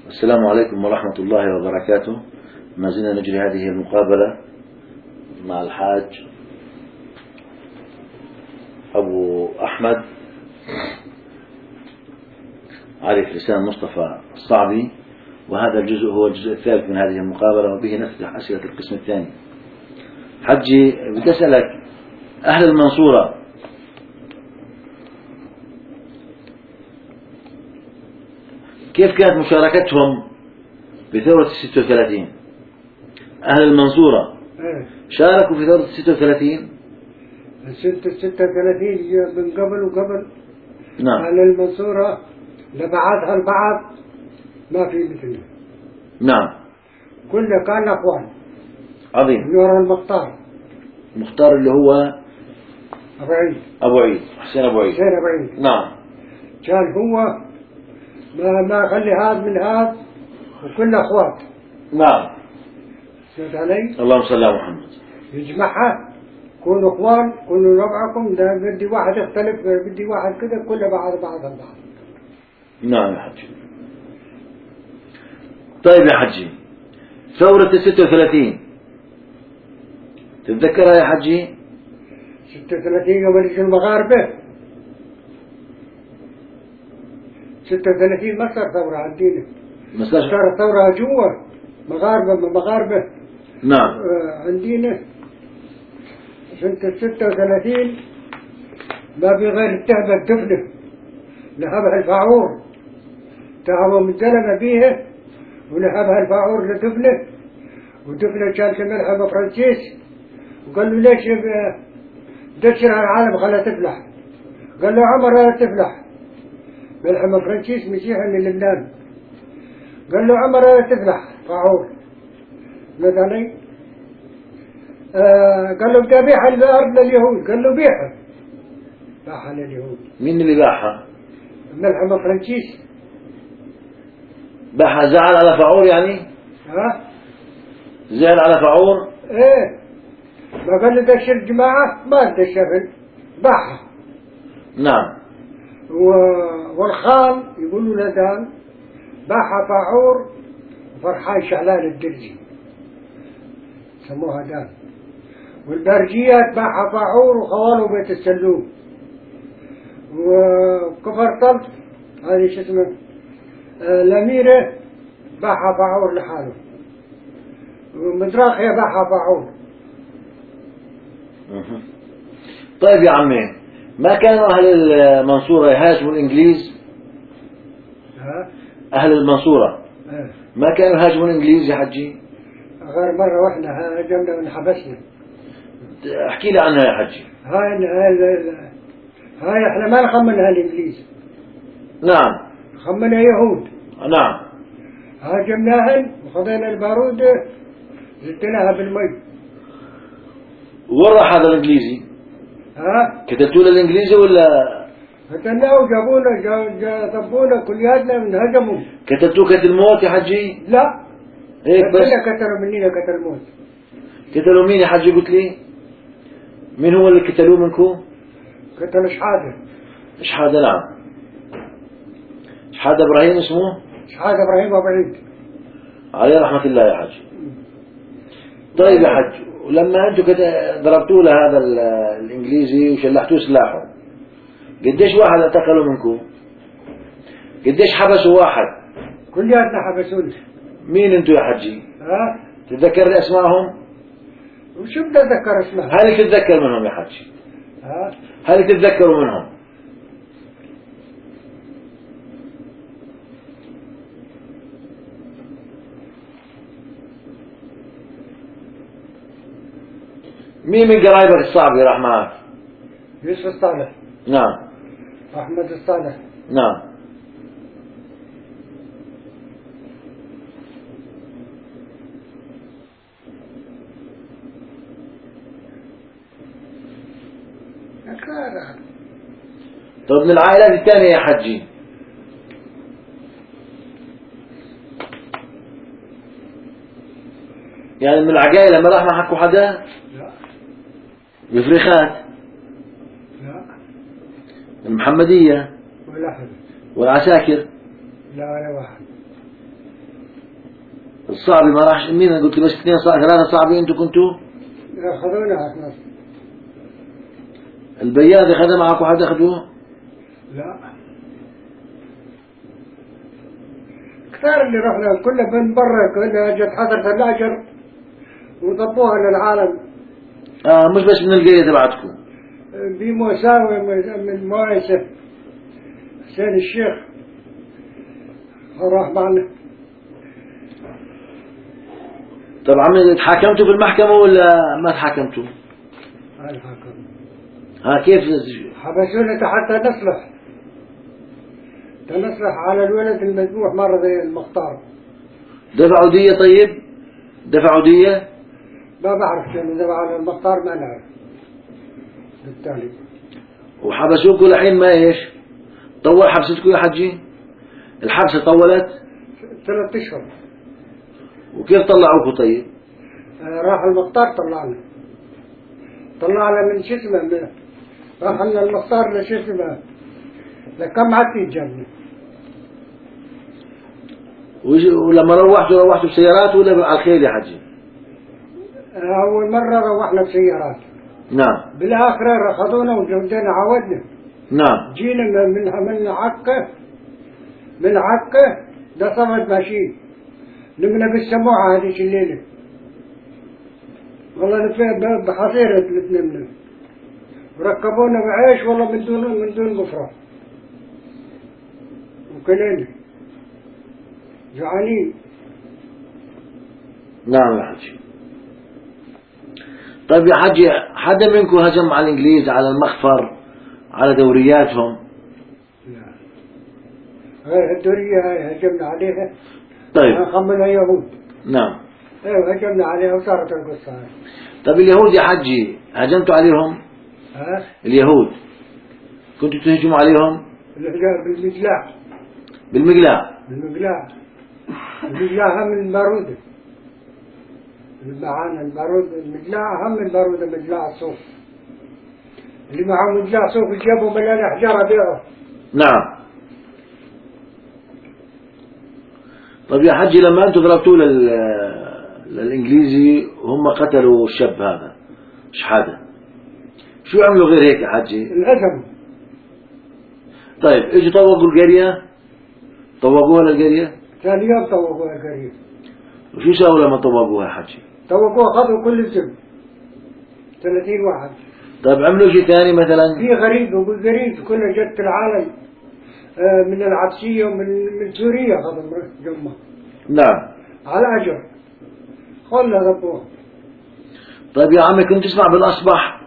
السلام عليكم ورحمة الله وبركاته. ما زلنا نجري هذه المقابلة مع الحاج أبو أحمد عارف لسان مصطفى الصعبي، وهذا الجزء هو الجزء الثالث من هذه المقابلة، وبه نفتح أسئلة القسم الثاني. حجي بدي أسألك، أهل المنصورة كيف كانت مشاركتهم بثورة 36؟ أهل المنصورة شاركوا في ثورة 36؟ 36 من قبل وقبل. نعم. أهل المنصورة لبعضها البعض ما في مثله. نعم. كله كان أخوان. عظيم. نور المختار. المختار اللي هو أبو عيد. أبو عيد، حسين أبو عيد. حسين أبو عيد. نعم. كان هو ما خلي هذا من هذا، وكل أخوات. نعم. سمعت علي؟ اللهم صل على محمد. يجمعها، كونوا اخوان، كونوا ربعكم، ده بدي واحد يختلف، بدي واحد كذا، كله بعض البعض. نعم يا حجي. طيب يا حجي، ثورة 36 تتذكرها يا حجي؟ 36 قبل يجوا المغاربة. 36 ما صار ثورة عندنا. صار ثورة جوا مغاربة. نعم. عندنا سنة 36 ما بغير التهبة الدفنة نهبها الفاعور، تهبوا متزلمة بيها ونهبها الفاعور لدفنة، ودفنة كانت ملحمة فرنسيس، وقال له ليش دشرها العالم خلها تفلح؟ قال له عمر لا تفلح. ملحمة فرنسيس مسيحي من لبنان، قال له عمر لا تفلح فاعور. ماذا علي؟ قال له بدي أبيعها الأرض لليهود، قال له بيعها. باعها لليهود. مين اللي باعها؟ ملحمة فرنسيس. باعها زعل على فاعور يعني؟ ها؟ زعل على فاعور؟ ايه. ما قال له دشر الجماعة، ما دشرهن، باعها. نعم. والخال يقولوا له دان باعها فاعور وفرحان شعلان الدرزي، سموها دان. والبرجيات باعها فاعور وخواله بيت السلوم. وكفر طلط هذه شو اسمه الأميرة باعها فاعور لحاله. ومدراخية باعها فاعور. طيب يا عمي، ما كانوا أهل المنصورة يهاجموا الإنجليز؟ أهل المنصورة ما كانوا يهاجموا الإنجليز يا حجي؟ غير مرة واحنا هاجمنا ونحبسنا. احكي لي عنها يا حجي. هاي احنا ما نخمنها الإنجليز. نعم. خمنها يهود. نعم. هاجمناهن وخذينا البارود زدناها بالمي. وين راح هذا الإنجليزي؟ كتبتوا للإنجليزي ولا؟ قتلناه وجابونا ضبونا كلياتنا انهزموا. كتبتوا قتل الموت يا حجي؟ لا. هيك بس؟ قتلوا منينا قتل الموت. قتلوا مين يا حجي قلت لي؟ مين هو اللي قتلوه منكم؟ قتلوا شحادة. شحادة. نعم. شحادة إبراهيم اسمه؟ شحادة إبراهيم أبو عيد عليه رحمة الله يا حج. طيب يا حج، ولما أنتم ضربتوا له هذا الإنجليزي وشلحتوه سلاحه، قديش واحد اعتقلوا منكم؟ قديش حبسوا واحد؟ كلياتنا حبسونا. مين أنتم يا حجي؟ تتذكر أسمائهم؟ وشو بدي أتذكر اسمائهم؟ هل تتذكر منهم يا حجي؟ هل تتذكروا منهم؟ مين من قرايبك الصعبة راح معك؟ يوسف الصالح. نعم. أحمد الصالح. نعم. طب من العائلات الثانية يا حجي؟ يعني من العقائل لما راح ما حكوا حدا؟ لا. بفريخات؟ لا. المحمدية؟ ولا حدا. والعساكر؟ لا ولا واحد. الصعب ما راحش. مين قلت لي بس 2 صعب 3 صعبين انتوا كنتوا؟ أخذونا احنا. البياض أخذ معك واحد أخذوه؟ لا كثار اللي رحنا كله من برا، كلها جت حضرة الأجر وضبوها للعالم. مش بس من القرية تبعتكم. بمساوي من مؤسسة حسين الشيخ راح معنا. طبعا تحاكمتوا في المحكمة ولا ما تحاكمتوا؟ الحكم كيف؟ حبسونا حتى نصلح على الولد المذبوح مرة زي المختار. دفعوا دية؟ طيب دفعوا دية؟ ما بعرف شنو دفع على المختار، ما نعرف بالتالي. وحبسوكوا لحين ما ايش؟ طول حبستكم يا حجي؟ الحبسة طولت 3 أشهر. وكيف طلعوكوا طيب؟ راح المختار طلعنا من شو اسمه، راح لنا المختار لشو اسمه لكم عتي الجنة. ولما روحتوا بسيارات ولا على الخيل يا حجي؟ أول مرة روحنا بسيارات. نعم. بالآخرة رخضونا وجودنا عودنا. نعم. جينا من عكا لصمد ماشيين، نمنا بالسموعة هذيك الليلة، والله نفيه بحصيرة نمنا، وركبونا بعيش والله من دون غفرة، وكلنا جوعانين. نعم يا حجي. طيب يا حجي، حدا منكم هجم على الإنجليز على المخفر على دورياتهم؟ لا، هاي الدورية هاي هجمنا عليها. طيب. خمنا يهود. نعم. ايوه هجمنا عليها وصارت القصة هاي. طيب اليهود يا حجي هجمتوا عليهم؟ اليهود كنتوا تهجموا عليهم؟ بالمقلاع. بالمقلاع المقلاع هم البارودة. معانا البارود المقلاع هم البارودة، مقلاع الصوف اللي معهم مقلاع صوف جابوا مليان أحجار بيعه. نعم. طيب يا حجي، لما أنتوا ضربتوا للإنجليزي هم قتلوا الشاب هذا شحادة، شو عملوا غير هيك يا حجي؟ الهزم. طيب اجوا طوقوا القرية، طوقوها للقرية؟ ثاني يوم طوقوها القرية. وشو سووا لما طوقوها يا حجي؟ طوقوها خذوا كل الزب 30 واحد. طيب عملوا شيء ثاني مثلا؟ في غريب وابو غريب كلها جت العالم من العبسية ومن سوريا خذوا جمع. نعم. على أجر خلنا ضبوها. طيب يا عمي، كنت تسمع بالأصبح؟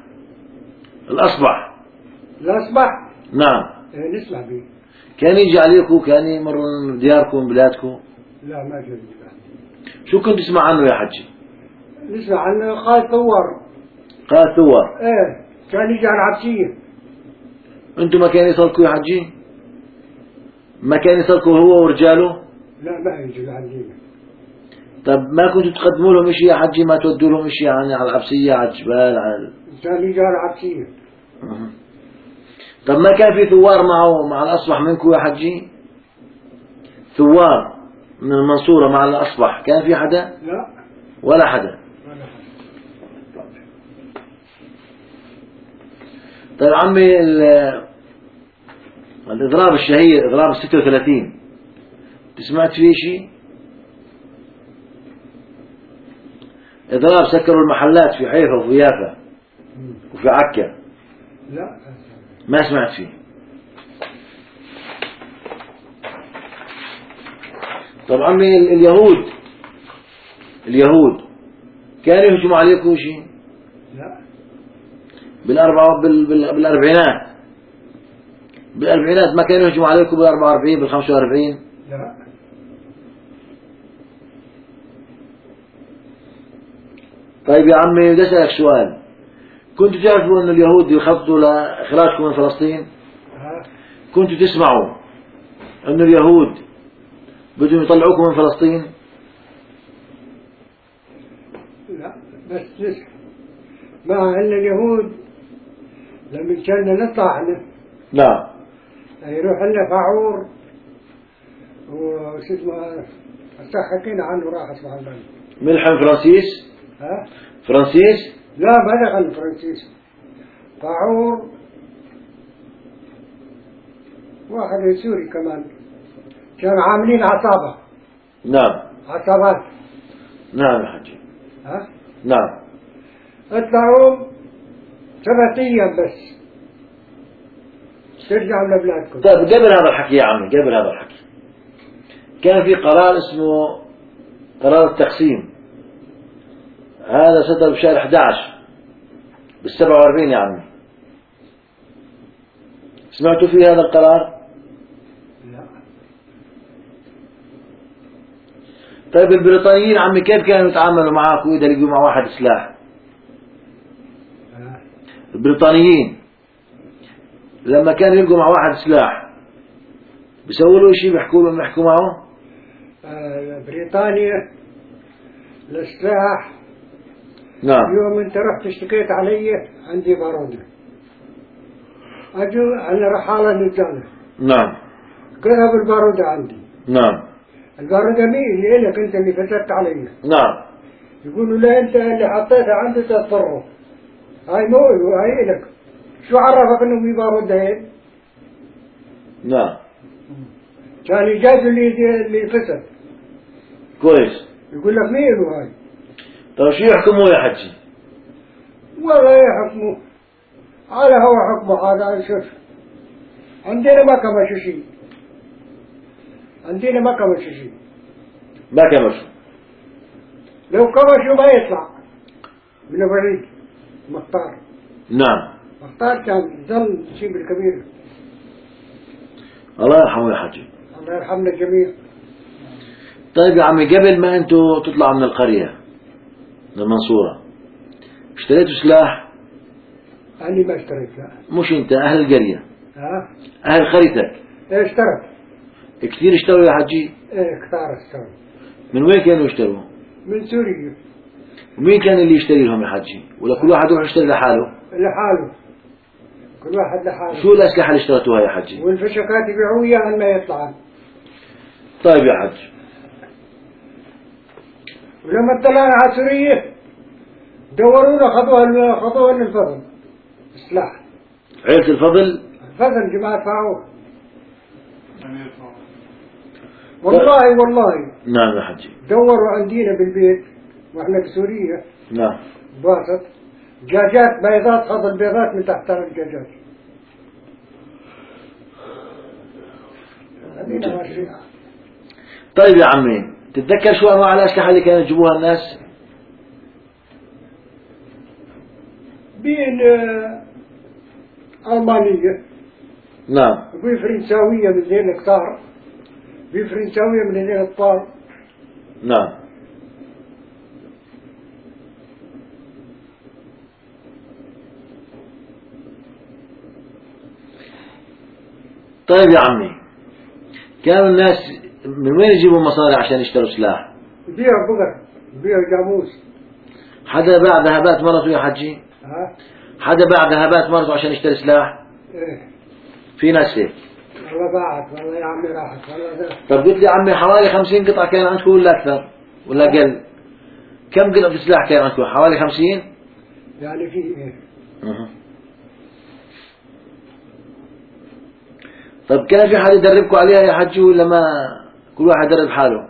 الأصبح؟ نعم. نسمع به. كان يجي عليكم، كان يمر من دياركم من بلادكم؟ لا ما جاء. شو كنت تسمع عنه يا حجي؟ نسمع عنه قائد ثوار. قائد ثوار؟ ايه كان يجي على العبسية. انتم ما كان يصلكوا يا حجي؟ ما كان يصلكوا هو ورجاله؟ لا ما يجي عندنا. طب ما كنتوا تقدموا لهم شيء يا حجي؟ ما تودوا لهم شيء يعني على العبسية، على الجبال، على كان يجي على العبسية. طب ما كان في ثوار مع الأصبح منكم يا حجي؟ ثوار من المنصورة مع الأصبح كان في حدا؟ لا ولا حدا. طيب عمي، الإضراب الشهير، إضراب 36 سمعت فيه شيء؟ إضراب سكروا المحلات في حيفا وفي يافا وفي عكا. لا ما سمعت فيه. طب عمي، اليهود كانوا يهجموا عليكم شيء؟ لا بالأربعينات ما كانوا يهجموا عليكم بال44 بال45؟ لا. طيب يا عمي، بدي أسألك سؤال، كنتوا تعرفوا أن اليهود يخططوا لإخراجكم من فلسطين؟ كنتوا تسمعوا أن اليهود بدهم يطلعوكم من فلسطين؟ لا بس مع أن اليهود لما كنا نطلع لا يروح لنا فاعور وش اسمه هسه حكينا عنه راح اسمع البلد. ملحم فرانسيس؟ ها؟ فرانسيس؟ لا ما دخل فرانسيس. طاعور واحد سوري كمان كانوا عاملين عصابة. نعم. عصابات. نعم يا حجي. ها؟ نعم. اطلعوا 7 أيام بس ترجعوا لبلادكم. طيب قبل هذا الحكي يا عمي، قبل هذا الحكي كان في قرار اسمه قرار التقسيم، هذا صدر بشهر 11 بال47 يا عمي. سمعتوا في هذا القرار؟ لا. طيب البريطانيين عمي كيف كانوا يتعاملوا معك وإذا لقوا مع واحد سلاح؟ البريطانيين لما كانوا يلقوا مع واحد سلاح بيسووا له شيء، بيحكوا معه؟ بريطانيا السلاح. نعم. يوم انت رحت اشتكيت علي عندي بارودة، اجوا انا رحالة نجانة. نعم. كذب البارودة عندي. نعم. البارودة مين اللي إلك انت اللي فتت علي؟ نعم. يقولوا لا انت اللي حطيتها عندي تضطره، هاي مو هاي إلك، شو عرفك انه في بارودة هين؟ نعم. كان يجازوا اللي فسد. كويس. يقول لك مين له هاي؟ طيب شو يحكموا يا حجي؟ والله يحكموا على هو حكمه هذا. شوف عندنا ما كمشوا شيء، عندنا ما كمشوا شيء. ما كمشوا. لو كمشوا ما يطلع من البريد مختار. نعم. مختار كان ظل شيء بالكبير. الله يرحمه يا حجي. الله يرحمنا الجميع. طيب يا عمي قبل ما انتوا تطلعوا من القرية من المنصورة اشتريتوا سلاح؟ أنا ما اشتريت لا. مش انت، اهل القرية. ها؟ اهل قريتك. ايه اشترت. كثير اشتروا يا حجي؟ ايه كثار اشتروا. من وين كانوا يشتروا؟ من سوريا. ومين كان اللي يشتري لهم يا حجي؟ ولا كل واحد يروح يشتري لحاله؟ لحاله، كل واحد لحاله. شو الأسلحة اللي اشتريتوها يا حجي؟ والفشكات يبيعوا إياها ما يطلعن. طيب يا حج. ولما طلعنا على سوريا دورونا خطوها للفضل سلاح. عيلة الفضل؟ الفضل جماعة فاعوه. والله نعم يا حجي. دوروا عندنا بالبيت واحنا بسوريا. نعم. باسط دجاجات بيضات، خذ البيضات من تحت الدجاجات. طيب يا عمي تتذكر شو انواع الاسلحه اللي كانوا يجيبوها الناس؟ بين ألمانية. نعم. وبين فرنساوية من ذين الكتار، بين فرنساوية من ذين الطار. نعم. طيب يا عمي كانوا الناس من وين يجيبوا مصاري عشان يشتروا سلاح؟ يبيعوا بقر، يبيعوا جاموس. حدا باع ذهبات مرته يا حجي؟ ها؟ حدا باع ذهبات مرته عشان يشتري سلاح؟ ايه. في ناس هيك. والله باعت، والله يا عمي راحت، والله. طب قلت لي عمي حوالي 50 قطعة كان عندكم ولا أكثر؟ ولا أقل؟ كم قطعة سلاح كان عندكم؟ حوالي 50؟ يعني في ايه؟ طب كان في حد يدربكم عليها يا حجي ولا ما كل واحد يدرب حاله؟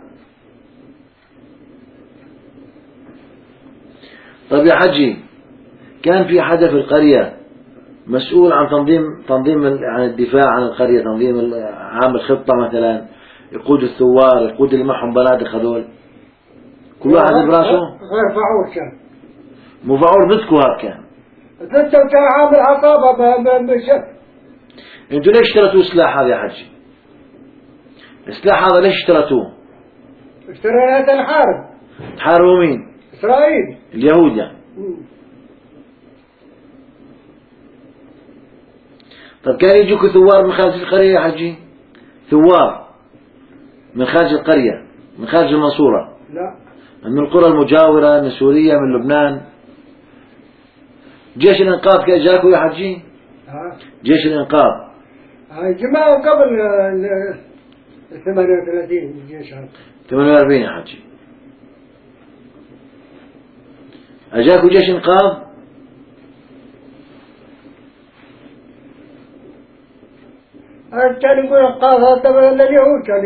طب يا حجي كان في حدا في القرية مسؤول عن تنظيم عن الدفاع عن القرية، تنظيم عامل خطة مثلا، يقود الثوار، يقود اللي معهم بنادق هذول، كل واحد براسه؟ غير فعور كان. مو فعور ضدكم هذا كان. انت كان عامل عصابة بشف. انتوا ليش اشتريتوا السلاح هذا يا حجي؟ السلاح هذا ليش اشتريتوه؟ اشتريناه نحارب. تحاربوا مين؟ اسرائيل. اليهود يعني. طب كان يجوك ثوار من خارج القرية يا حجي؟ ثوار من خارج القرية، من خارج المنصورة؟ لا. من القرى المجاورة، من سوريا، من لبنان. جيش الإنقاذ كان جاكوا يا حجي؟ ها؟ جيش الإنقاذ جماعة قبل 38 الجيش هذا. 48 يا حجي. أجاكوا جيش إنقاذ؟ كان يقول القاضي تبع اليهود كان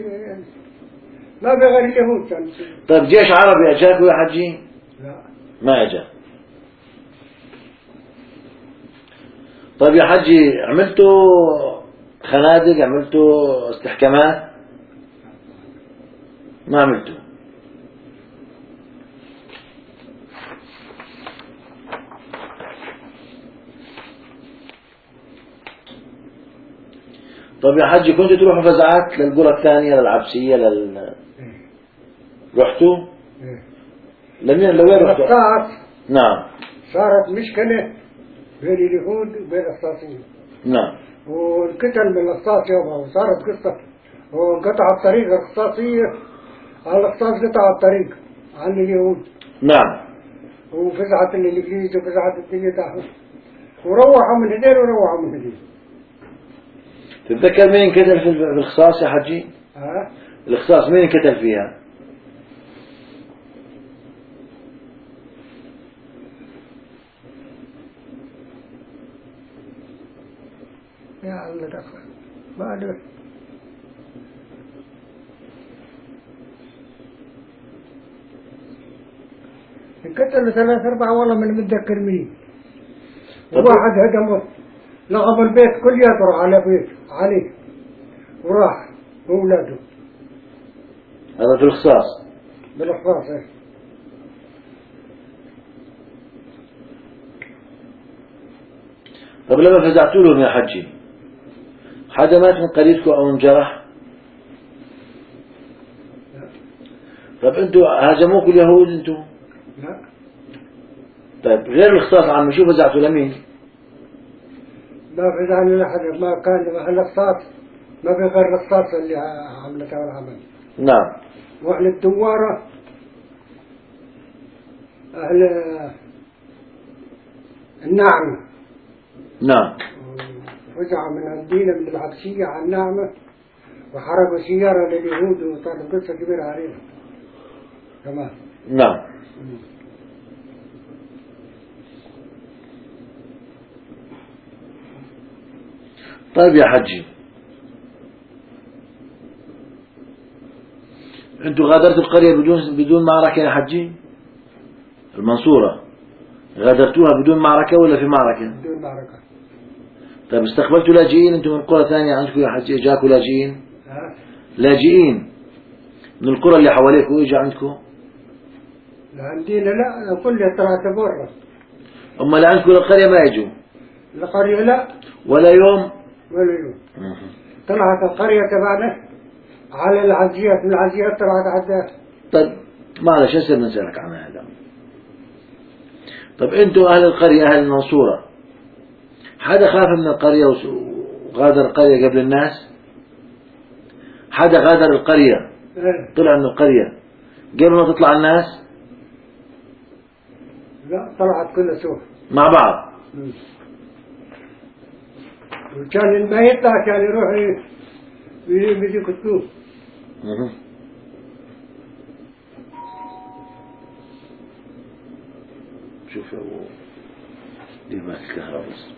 ما بغير اليهود كان. طيب جيش عربي أجاكوا يا حجي؟ لا ما أجا. طيب يا حجي عملتوا خنادق، عملتوا استحكامات؟ ما عملتوا. طيب يا حجي كنتوا تروحوا فزعات للقرى الثانية للعبسية رحتوا؟ لوين رحتوا؟ نعم. صارت مشكلة بين اليهود وبين القصاصين. نعم. والقتل من القصاص يومها، وصارت قصة وقطع الطريق القصاصية على القصاص، قطع الطريق عن اليهود. نعم. وفزعت الإنجليز وفزعت الدنيا تحت، وروحوا من هدين وروحوا من هدين. تتذكر مين انقتل في القصاص يا حجي؟ القصاص مين انقتل فيها؟ يا الله دخل ما أدري. انقتلوا 3-4 والله من متذكر مين. وواحد هدمه لغم البيت كل يطرح على بيت عليه وراح وأولاده. هذا في القصاص. بالقصاص إيه. طب لما فزعتوا لهم يا حجي حدا مات من قريتكم أو انجرح؟ لا. طب أنتوا هاجموكم اليهود أنتوا؟ لا. طيب غير القصاص عم شو فزعتوا لمين؟ ما فزعنا لحد، ما كان القصاص ما في غير القصاص اللي عملته العمل. نعم. وأهل الدوارة أهل النعمة. نعم. فزعوا من المدينة من العبسية على النعمة وحرقوا سيارة لليهود، وصارت قصة كبيرة عليهم كمان. نعم. طيب يا حجي انتوا غادرتوا القرية بدون معركة يا حجي؟ المنصورة غادرتوها بدون معركة ولا في معركة؟ بدون معركة. طيب استقبلتوا لاجئين انتم من قرى ثانية عندكم يا حجي؟ اجاكوا لاجئين؟ لاجئين من القرى اللي حواليكم اجوا عندكم؟ عندنا لا، كل طلعت برا. اما اللي عندكم القرية ما يجوا؟ القرية لا ولا يوم؟ ولا يوم. طلعت القرية تبعنا على العزيات، من العزيات طلعت عدات. طيب معلش هسه بنسألك عن هذا. طب انتوا اهل القرية اهل المنصورة حدا خاف من القرية وغادر القرية قبل الناس؟ حدا غادر القرية طلع من القرية قبل ما تطلع الناس؟ لا، طلعت كلها سوق مع بعض. وكان ما يطلع كان يروح يجي كتوب. شوف يا ابو دير بالك الكهرباء بس.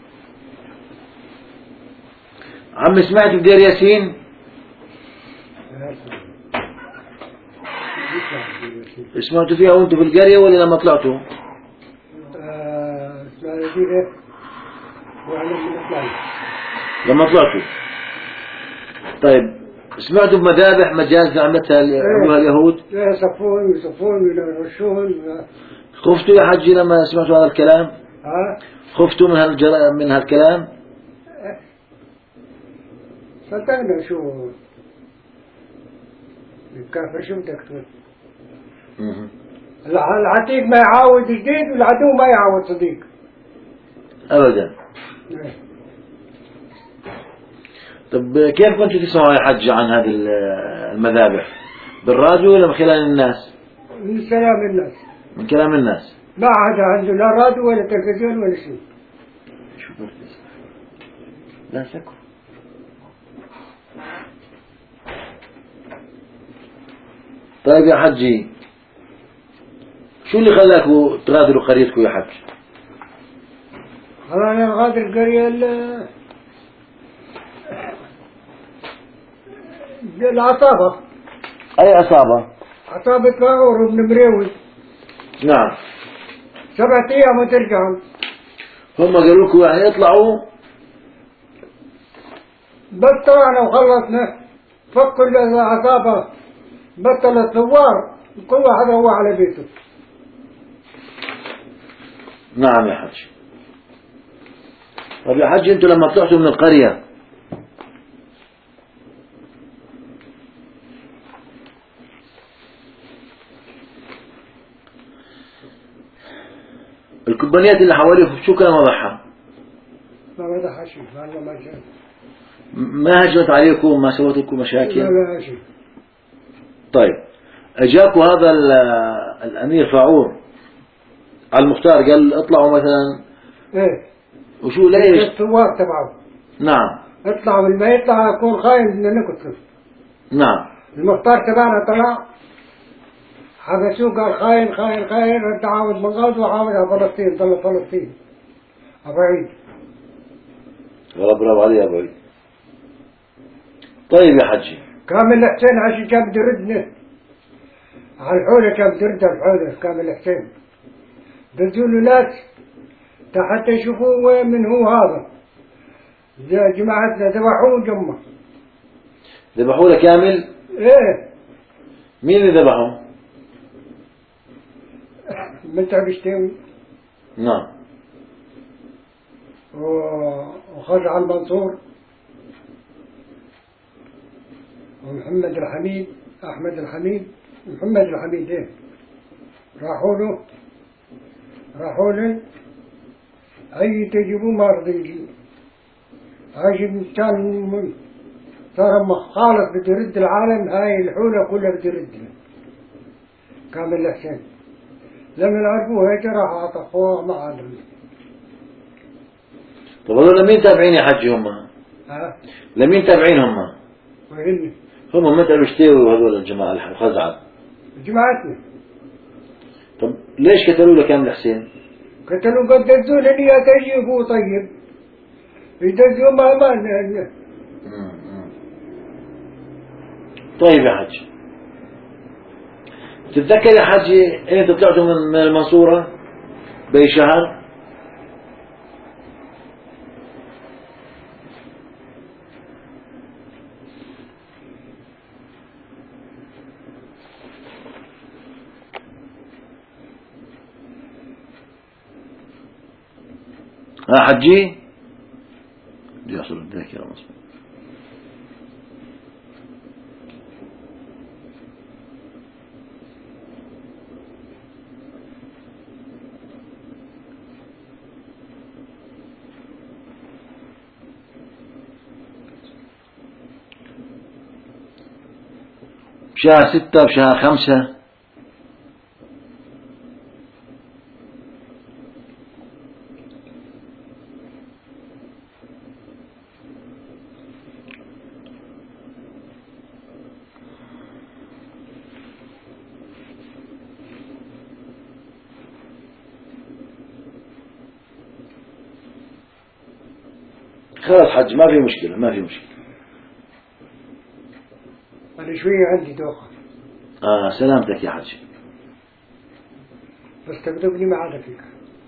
عم سمعت بدير ياسين؟ سمعتوا فيها وانتوا في القرية ولا لما طلعتوا؟ اسمها دي ايه؟ لما طلعتوا. طيب سمعتوا بمذابح مجاز عملتها اليهود؟ ايه، يصفون ويرشون. خفتوا يا حجي لما سمعتوا هذا الكلام؟ خفتوا من هالكلام؟ صدقنا شو الكافر شو بدك تقول؟ العتيق ما يعاود جديد والعدو ما يعاود صديق ابدا. طب كيف كنتوا تسمعوا يا حج عن هذه المذابح؟ بالراديو ولا من خلال الناس؟ من كلام الناس. من كلام الناس. ما عاد عنده لا راديو ولا تلفزيون ولا شيء. شو لا سكر. طيب يا حجي، شو اللي خلاكوا تغادروا قريتكم يا حج؟ خلانا نغادر القرية العصابة. أي عصابة؟ عصابة باعور بن مريوي. نعم. 7 أيام وترجعوا. هم قالوا لكم يعني اطلعوا؟ بس طلعنا وخلصنا، فكوا العصابة، بطل الثوار، كل واحد روح على بيته. نعم يا حج. طيب يا حج، انتوا لما طلعتوا من القرية الكوبانيات اللي حواليكم شو كان وضعها؟ ما بدها شيء، ما جاء. ما هجمت عليكم؟ ما سوت لكم مشاكل؟ لا شيء. طيب، اجاكوا هذا الامير فاعور على المختار قال اطلعوا مثلا؟ ايه. وشو ليش؟ الثوار تبعه. نعم. اطلعوا، اللي ما يطلع يكون خاين بدنا نقتله. نعم. المختار تبعنا طلع، حبسوه قال خاين خاين خاين، انت عاوز منغاز وعاوز على فلسطين، ضل فلسطين. ابو عيد. والله برافو عليه يا ابو عيد. طيب يا حجي. كامل حسين عشان كان بده يردنا على الحولة، كان بده يرد على الحولة كامل حسين. دزوا له ناس حتى يشوفوا وين من هو هذا. جماعتنا ذبحوه وجمه. ذبحوا له كامل؟ ايه. مين اللي ذبحه؟ متعب يشتوي. نعم. وخرج عن منصور ومحمد الحميد، أحمد الحميد، محمد الحميد. إيه. راحوا له أي تجيبوه ما رضي يجي. عايش كان صار خالص بده يرد العالم، هاي الحولة كلها بده يردها. كامل الحسين لما عرفوه هيك راح عطفوه ما عادهم. طب هذول لمين تابعين يا حجي هم؟ ها؟ لمين تابعين هم؟ وهن هم متعبوا يشتروا هذول الجماعة الخزعة. جماعتنا. طب ليش قتلوا له كامل حسين؟ قتلوا قد دزوا لي تجيبوه. طيب يدزوا ما طيب يا حجي، تتذكر يا حجي انت طلعتوا من المنصورة بأي شهر؟ ها حجي؟ بدي أصل الذاكرة مصر. بشهر 6 بشهر 5. خلاص حج، ما في مشكلة، ما في مشكلة. أنا شوية عندي دوخة. سلامتك يا حج. بس تكتبني ما عاد فيك.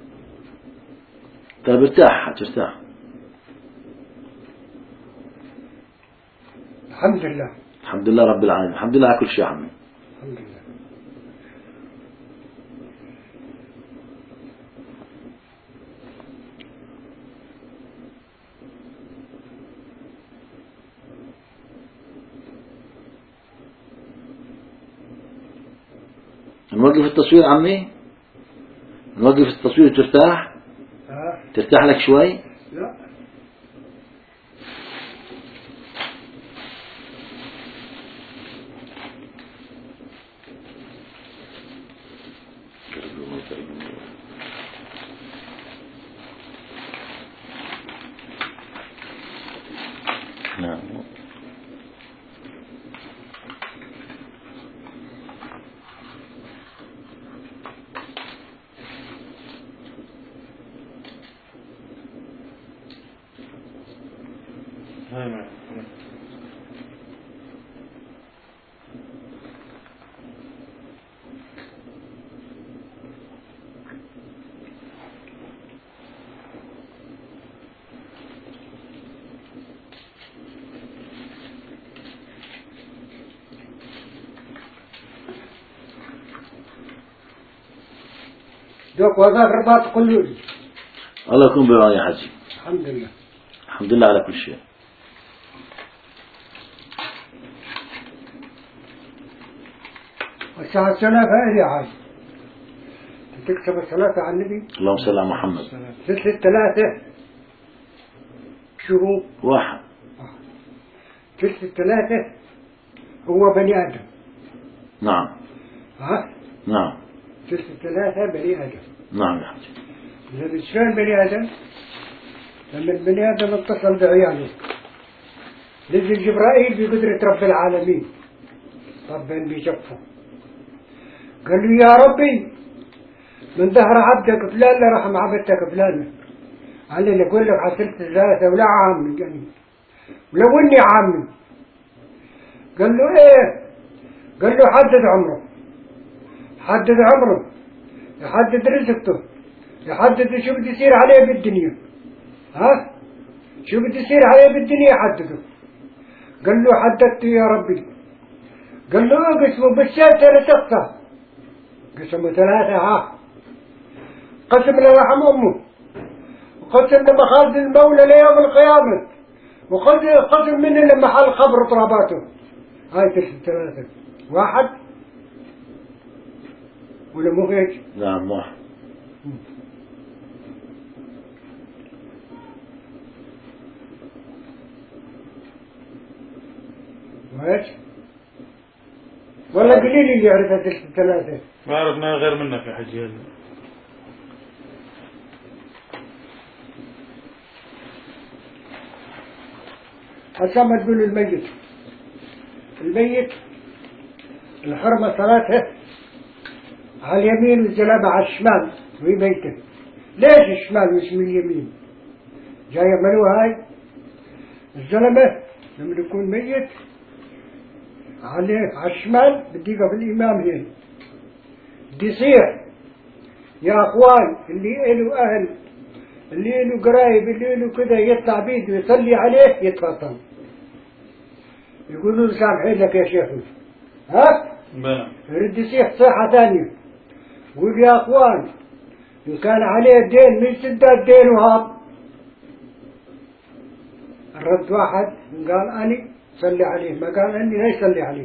طيب ارتاح حج، ارتاح. الحمد لله. الحمد لله رب العالمين، الحمد لله على كل شيء عمي. الحمد لله. نوقف التصوير عمي، نوقف التصوير وترتاح. ترتاح لك شوي. لا. نعم. هاي معي. دوك وهذا الرباط كله لي. الله يكون بعون يا حجي. الحمد لله. الحمد لله على كل شيء. والساعة 3 هذه عاد تكتب الصلاة على النبي. اللهم صل على محمد. ثلث 3 شهور. واحد. ثلث 3 هو بني آدم. نعم. ها؟ نعم. ثلث 3 بني آدم. نعم يا حجي. إذا شلون بني آدم؟ لما البني آدم اتصل بعياله نزل جبرائيل بقدرة رب العالمين طبعا بجفه قال له يا ربي من ظهر عبدك فلان لرحم عبدتك فلان قال لي أقول لك حصلت 3 ولا عامي يعني ولو إني عامي قال له إيه؟ قال له حدد عمره، حدد عمره، يحدد رزقته، يحدد شو بده يصير عليه بالدنيا. ها؟ شو بده يصير عليه بالدنيا يحدده. قال له حددت يا ربي. قال له اقسموا بالشات 3 أقسام. قسموا 3 ها. قسم لرحم أمه، وقسم لمخازن المولى ليوم القيامة، وقسم منه لمحل قبر تراباته. هاي 3 واحد ولا مو هيك؟ نعم واحد. وايش؟ والله قليل اللي يعرف 3. ما عرفنا غير منك يا حجي. هسه ما تقول الميت، الميت الحرمة صلاته على اليمين والجنابة على الشمال وهي ميتة. ليش الشمال مش من اليمين؟ جاي يعملوها هاي الزلمة لما يكون ميت عليه على الشمال بدي يقف الإمام هنا بدي يصيح يا أخوان اللي له أهل اللي له قرايب اللي له كذا يطلع بيده يصلي عليه يتفضل. يقولوا له سامحين لك يا شيخ. ها؟ يرد يصيح صيحة ثانية يقول يا أخوان إن كان عليه دين من سداد دين وهاب. الرد واحد قال أني صلي عليه، ما قال أني لا يصلي عليه.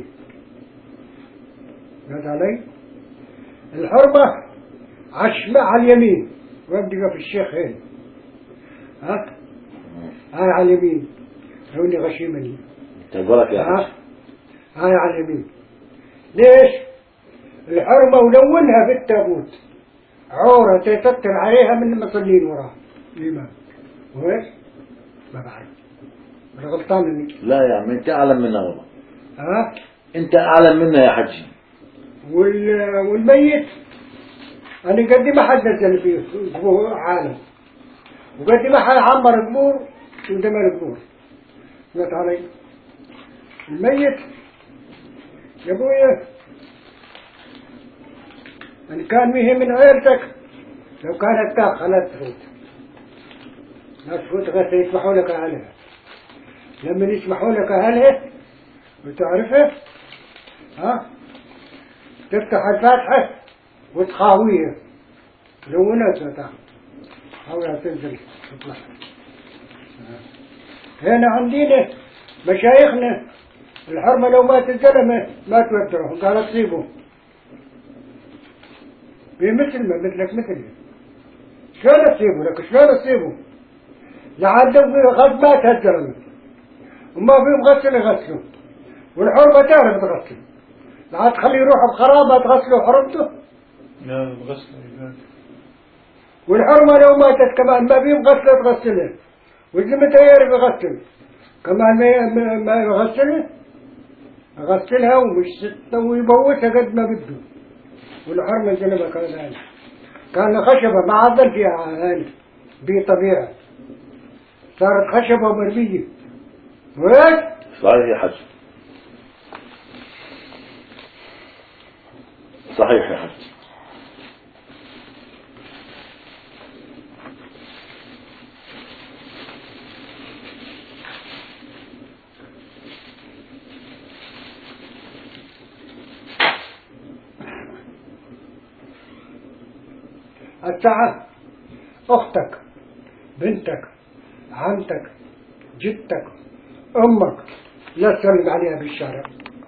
قال علي الحرمة على اليمين وابدي في الشيخ هين. ها؟ هاي على اليمين هوني غشيمني. تبارك يا ها؟ هاي على اليمين. ليش؟ الحرمة ولونها بالتابوت عورة تستر عليها من المصلين وراها الإمام. وإيش؟ ما بعد أنا غلطان منك. لا يا عم أنت أعلم منا والله. ها؟ أنت أعلم منا يا حجي. والميت أنا قد ما حد نزل فيه قبور عالم وقد ما حد عمر قبور ودمر قبور. قلت علي الميت يا ابويا ان كان ميه من عيلتك لو كانت تاخ لا تفوت، لا تفوت غير يسمحوا لك اهلها. لما يسمحوا لك اهلها وتعرفه ها تفتح الفاتحه وتخاويها لو ناس خاويها تنزل تطلع. هنا عندنا مشايخنا الحرمة لو مات الزلمة ما تودعه قال تصيبه بمثل ما مثلك مثلي. شلون تصيبه لك شلون تصيبه؟ لعد غد مات هالزلمة وما في مغسل يغسله والحرمة تعرف تغسل لعد تخليه يروح بخرابة تغسله حرمته. لا غسله. والحرمة لو ماتت كمان ما في مغسلة تغسله والزلمة يعرف يغسل كمان ما يغسله غسلها ومش ويبوسها قد ما بده. والحرمة الزلمة كان خشبة ما عدل فيها هاني بطبيعة صارت خشبة مرمية وين؟ صحيح يا حج، صحيح يا حج. الساعة أختك، بنتك، عمتك، جدتك، أمك، لا تسلم عليها بالشارع.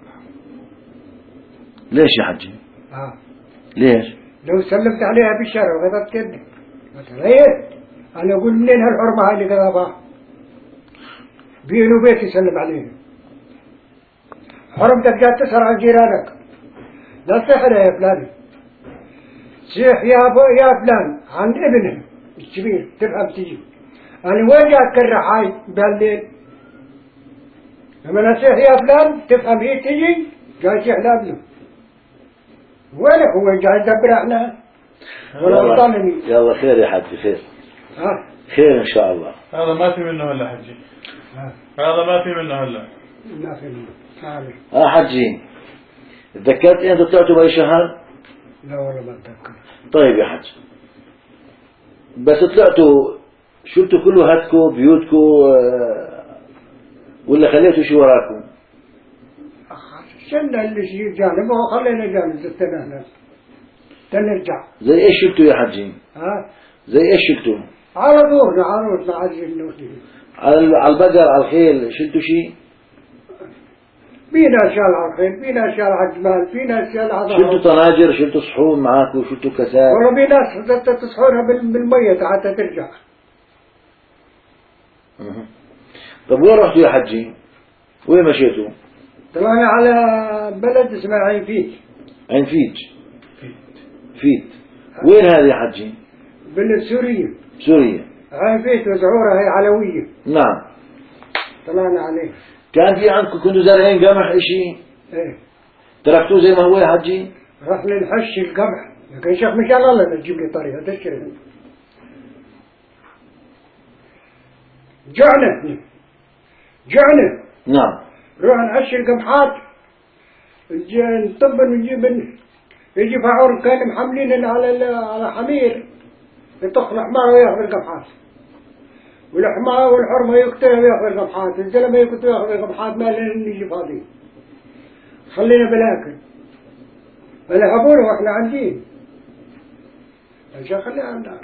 ليش يا حجي؟ ليش؟ لو سلمت عليها بالشارع وغضبت يدك مثلا ايه؟ أنا أقول منين هالحرمة هاي اللي قضبها؟ بيني وبيك يسلم عليها. حرمتك جات تسهر على جيرانك، لا تسحر يا فلان، صيح يا فلان عن ابنه الكبير تفهم تجي. أنا وين جاك الرحاي بالليل؟ لما نصيح يا فلان تفهم هي تجي جاي يصيح لابنه. وينك هو جاي يدبر احنا ولا ظالمين؟ يلا خير يا حجي، خير. ها خير إن شاء الله. هذا ما في منه هلا حجي. هذا ما في منه هلا. ما في منه. معلش. حجي، تذكرت أنت طلعتوا بأي شهر؟ لا والله ما أتذكر. طيب يا حج، بس طلعتوا شلتوا كل هاتكم بيوتكم ولا خليتوا شي وراكم؟ شلنا اللي شيء جانب وخلينا جانب زتنا تنرجع. زي ايش شلتوا يا حجي؟ زي ايش شلتوا؟ على دورنا عاجل على البقر، على الخيل شلتوا شيء؟ بينا شال على الخيل، بينا شال على الجمال، بينا شال على شلتوا طناجر، شلتوا صحون معاكم، شلتوا كاسات؟ والله بينا تصحونها بالمية حتى ترجع. طب وين رحتوا يا حجي؟ وين مشيتوا؟ طلعنا على بلد اسمه عين فيج. عين فيج. فيت. وين هذه يا حجي؟ بالسورية. سوريا. عين فيج وزعورة هي علوية. نعم. طلعنا عليه. كان في عندكم كنتوا زارعين قمح اشي؟ ايه. تركتوه زي ما هو يا حجي؟ رحنا نحش القمح، لكن شيخ مش الله تجيب لي طريقة تشكرني. جعنا. نعم. روح نحش القمحات، نطبن ونجيب يجي فعور كان محملين على حمير يطخ الحمار وياخذ القمحات، والحمار والحرمة يقتلها وياخذ القمحات، الزلمة يقتل وياخذ القمحات، ما لنا نجي فاضيين، خلينا بلاكل فلهبونا واحنا عندين عشان خلينا عندنا.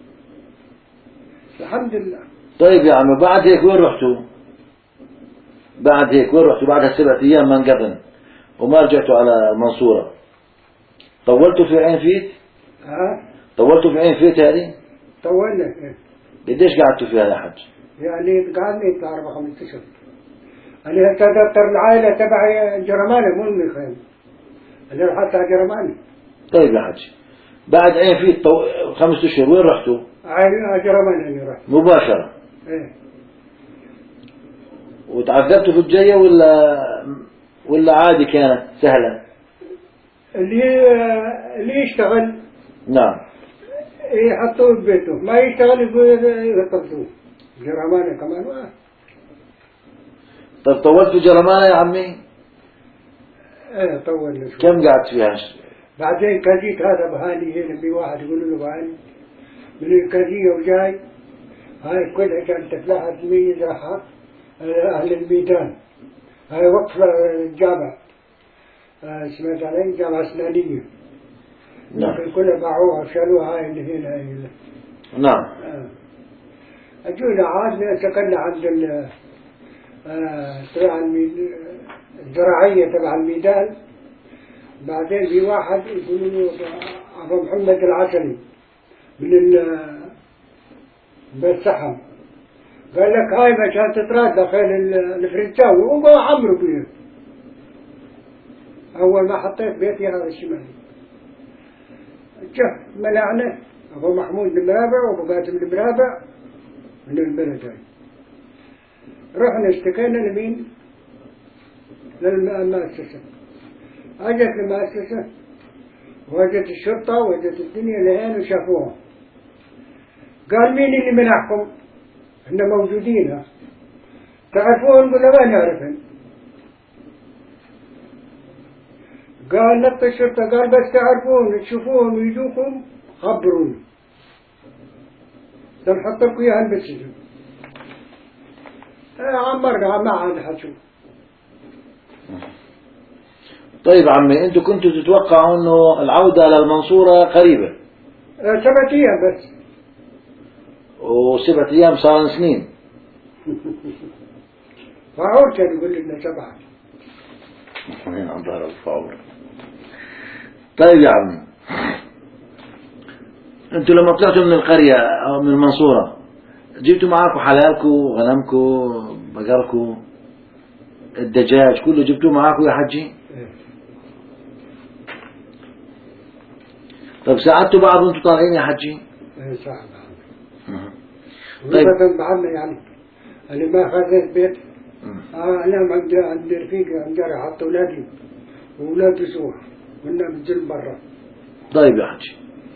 الحمد لله. طيب يا عم، بعد هيك وين رحتوا؟ بعد هيك وين رحتوا؟ بعد هالسبعة أيام ما انقضن وما رجعتوا على المنصورة، طولتوا في عين فيت؟ طولتوا في عين فيت هذه؟ طولنا. قديش قعدتوا فيها يا حج؟ يعني قعدنا بتاع 4-5 أشهر. أنا دفتر العائلة تبعي جرماني مو من الخيم، أنا رحت على جرماني. طيب يا حج، بعد عين فيت 5 أشهر وين رحتوا؟ على جرماني أنا رحت مباشرة. إيه. وتعذبتوا في الجاية ولا عادي كانت سهلة؟ اللي يشتغل نعم يحطوه ببيته، ما يشتغل يطردوه. جرمانة كمان طب طولتوا جرمانة يا عمي؟ ايه طولنا. كم قعدت فيها؟ بعدين كجيت هذا بهاني هنا بواحد يقول له بهاني من الكجية وجاي، هاي كلها كانت تلاحظ ميزة أهل الميدان، هاي وقف الجامع سمعت عليه جامعة أسنانية. لكن كلها باعوها وشالوها هاي اللي هنا هاي. نعم. أجونا عادنا سكننا عند الزراعية تبع الميدان. بعدين في واحد يقولوا له أبو محمد العسلي من بالسحم، قال لك هاي مشان تتراد لخيل الفرنساوي وما عمرو بيه. أول ما حطيت بيتي هذا الشمالي جه منعنا أبو محمود المرابع وأبو قاسم المرابع من البلد هاي. رحنا اشتكينا لمين؟ للمؤسسة. أجت المؤسسة وجت الشرطة وجت الدنيا لهين وشافوها. قال مين اللي منعكم؟ احنا موجودين. تعرفون ولا ما نعرفهم؟ قال نبت الشرطة قال بس تعرفون تشوفوهم ويجوكم خبروني سنحط لكم إياها بالسجن. عمرنا ما عاد حشو. طيب عمي انتوا كنتوا تتوقعوا انه العودة للمنصورة قريبة 7 أيام بس. و7 ايام صار سنين. فعور كان يقول لنا 7. وين عم ظهر الفعور. طيب يا عمي انتوا لما طلعتوا من القرية او من المنصورة جبتوا معاكم حلالكم غنمكم بقركم الدجاج كله جبتوه معاكم يا حجي؟ طيب ساعدتوا بعض وانتوا طالعين يا حجي؟ ساعد طيب بعضنا يعني اللي ما خذت بيت انا عندي رفيقي عندي حتى اولادي واولادي سوى كنا بنزل برا. طيب يا حجي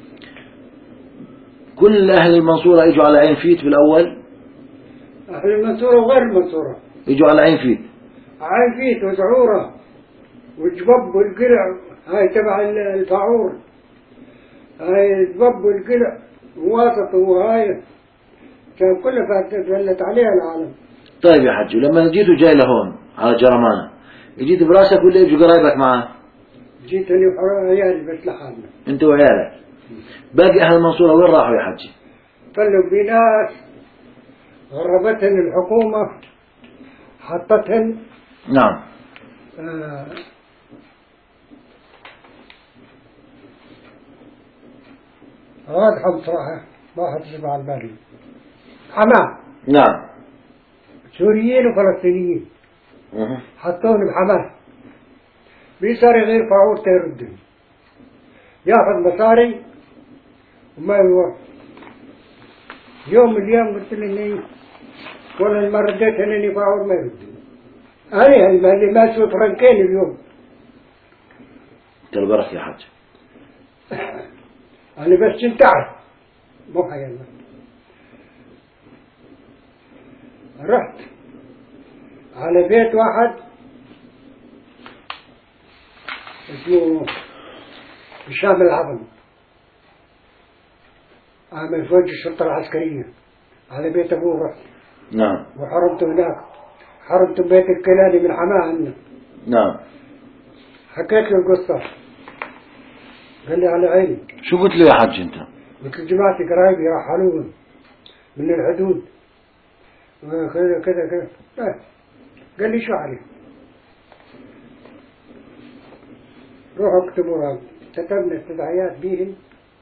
كل اهل المنصورة اجوا على عين فيت بالاول؟ اهل المنصورة وغير المنصورة اجوا على عين فيت. عين فيت وزعورة والجبب والقلع هاي تبع الفاعور هاي الجبب والقلع وواسط وهاي كان كلها فلت عليها العالم. طيب يا حجي لما جيتوا جاي لهون على جرمانة جيت براسك ولا اجوا قرايبك معك؟ جيت انا وعيالي بس لحالنا. انت وعيالك. باقي اهل المنصورة وين راحوا يا حجي؟ طلعوا بناس غربتهن الحكومة حطتهن. نعم. واضحة بصراحة ما حد على البالي. حماه. نعم. سوريين وفلسطينيين حطوهم بحماه بيصير غير فاعور تردن ياخذ مصاري وما يروح. يوم من اليوم قلت لي ولا المرة رديت انني فاعور ما يردن. انا اللي ماشي فرنكين اليوم. تلبرك يا حاج. انا بس انت تعرف مو حيلا. رحت على بيت واحد اسمه هشام العظم عامل فوج الشرطة العسكرية على بيت أبوه. رحت. نعم. وحرمت هناك حرمت بيت الكلالي من حماه عنه. نعم. حكيت له القصة قال لي على عيني. شو قلت له يا حاج انت؟ قلت له جماعتي قرايبي رحلوهم من الحدود كذا كذا كذا. قال لي شو عليه؟ روحوا اكتبوا راب. كتبنا استدعيات بيهم.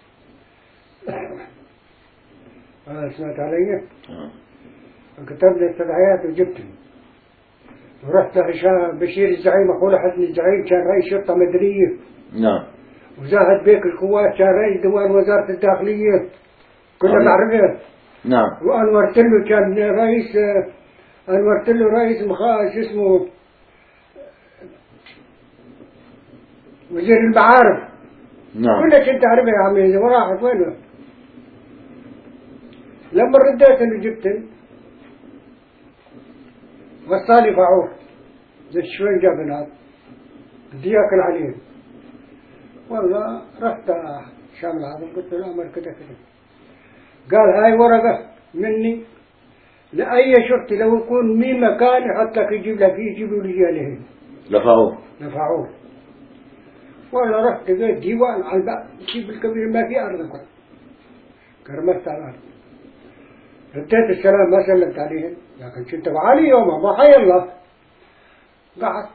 سمعت علي؟ كتبنا استدعيات وجبتهم ورحت لهشام بشير الزعيم أخوه حسن الزعيم كان رئيس شرطة مدنية. نعم. وزاهد بيك القوات كان رئيس ديوان وزارة الداخلية كنا معرفة. نعم. وأنور تلو كان رئيس أنور تلو رئيس شو اسمه وزير المعارف. نعم. كلك انت عارفه يا عمي وراحت وينه. لما رديت اللي جبتن وصالي فاعور زي شوي جابنات بدي ياكل عليه. والله رحت شام العظم قلت له الامر كذا كذا. قال هاي ورقة مني لأي شرطي لو يكون مين مكان يحط لك يجيب لك يجيبوا لي اياه لفعوه. لفعوه. والله رحت لقيت ديوان على الباب الشيب الكبير ما في أرض. كرمت على الأرض رديت السلام ما سلمت عليهم لكن كنت بعالي يومها ما حي الله. قعدت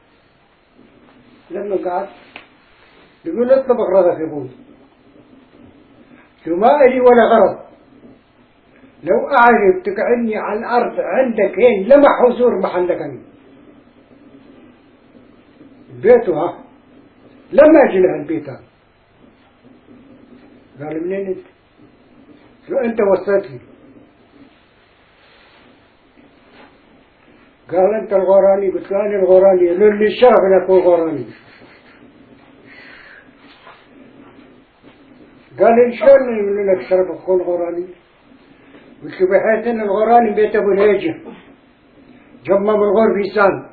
لما قعدت يقول اطلب غرضك يا ابوي. ما إلي ولا غرض لو أعرف تقعني على الأرض عندك هين لمح وزور محلك أنا بيته ها لما أجي له البيت. قال منين انت؟ شو انت وصلت لي؟ قال انت الغوراني. قلت له انا الغوراني. قال لي الشرف ان اكون غوراني. قال لي شلون يقول لك الشرف اكون غوراني؟ قلت له بحيث ان الغوراني بيت ابو الهيجة صمم الغور بيسان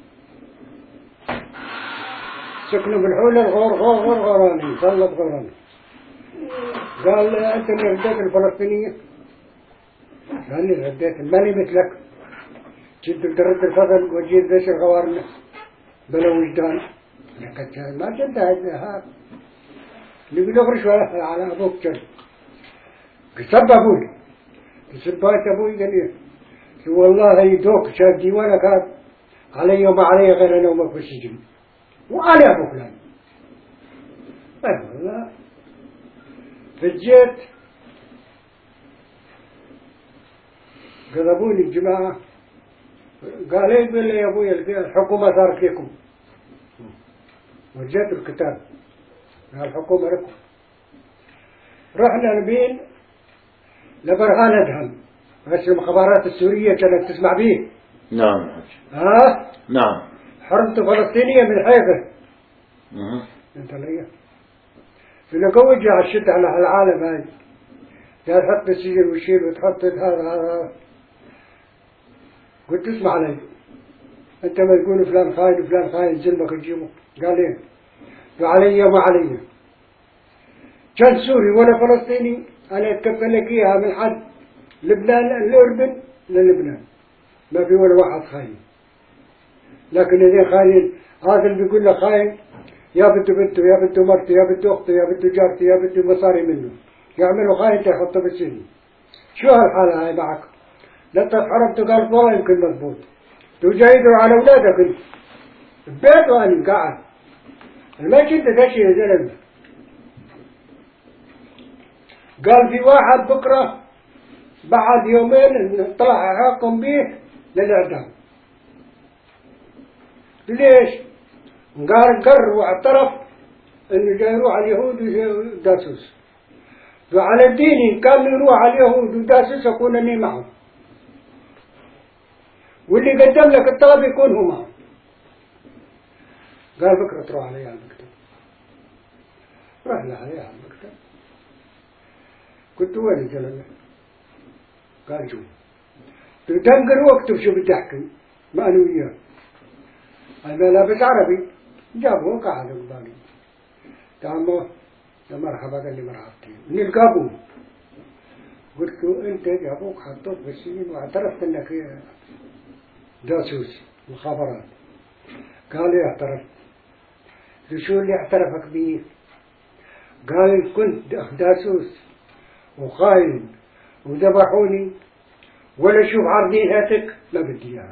سكنوا بالحولة الغور غور غوراني سلط غوراني قال أنت اللي رديت الفلسطينية قال لي رديت مالي مثلك جد ترد الفضل وجيت ذاش الغوارنا بلا وجدان لقد ما جد هذا نقول اخرج شوية على أبوك جد سب أبوي سبات أبوي قال لي والله يدوك شاد ديوانك هذا علي وما علي غير أنا وما في السجن وأنا أبو فلان والله فجيت قلبوني الجماعة قال ايه بالله يا ابوي الحكومة صارت لكم وجيت الكتاب قال الحكومة لكم رحنا نبين لبرهان أدهم رئيس المخابرات السورية كانت تسمع به نعم. نعم. حرمت فلسطينية من حيفا انت ليه فلقوا وجه الشد على العالم هاي قال حط السجن وشيل وتحط هذا قلت اسمع علي انت ما تقول فلان خاين وفلان خاين زلمك تجيبه قال ايه وعلي وما علي كان سوري ولا فلسطيني انا اتكفل لك اياها من حد لبنان الاردن للبنان ما في ولا واحد خاين لكن اذا خاين هذا اللي بيقول له خاين يا بده بنته يا بده مرته يا بده اخته يا بده جارته يا بده مصاري منه يعملوا خاين تحطه بالسجن شو هالحالة هاي معك لا تحرمت قال والله يمكن مضبوط تجاهدوا على اولادك انت بيت وانا قاعد ما كنت دشي يا زلمه قال في واحد بكره بعد يومين طلع حاكم به للاعدام ليش؟ قال قر واعترف انه جاي يروح على اليهود وداسوس وعلى الدين كان يروح على اليهود وداسوس اكون اني معه واللي قدم لك الطلب يكون هو معه قال بكره تروح علي على المكتب رحنا عليه على المكتب قلت وين الزلمه؟ قال شو تنقر واكتب شو بتحكي ما انا وياه أنا لابس عربي جابوه قاعد قدامي تعمو يا مرحبا قال لي مرحبتين من القابو قلت له أنت جابوك حطوك بالسجن واعترفت أنك جاسوس مخابرات قال لي اعترفت شو اللي اعترفك به قال كنت جاسوس وخاين وذبحوني ولا شوف عرضي هاتك ما بدي اياها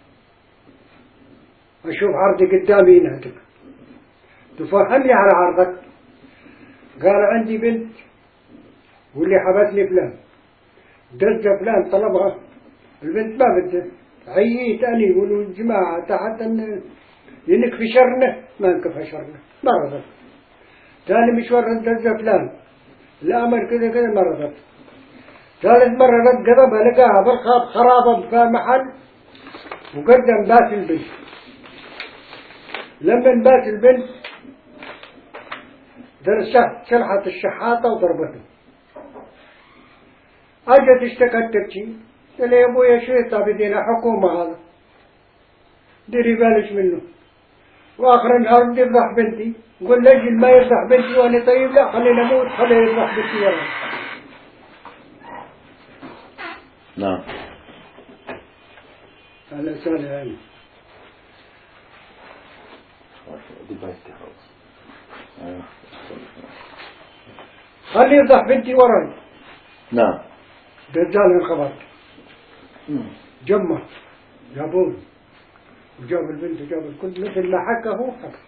أشوف عرضي قدامي هناك تفهمني على عرضك قال عندي بنت واللي حبسني فلان دز فلان طلبها البنت ما بدها عييت أني والجماعة تحت أن ينكفي شرنا ما انكفى شرنا ما رضت ثاني مشوار دز فلان الأمر كذا كذا ما رضت ثالث مرة رد قربها لقاها بالخاب خرابة في محل وقدم باس البنت لما انبات البنت شلحت الشحاطة وضربته اجت اشتكت تبكي قال يا ابويا شو بدينا حكومة هذا ديري بالك منه واخر النهار بدي يفضح بنتي قل لجل ما يفضح بنتي وانا طيب لا خلينا نموت خلينا يفضح بنتي يا رب نعم هلا سهل يعني خلي يفضح بنتي وراي نعم دجال الخبر جمع جابون وجاب البنت وجاب الكل مثل ما حكى هو حكى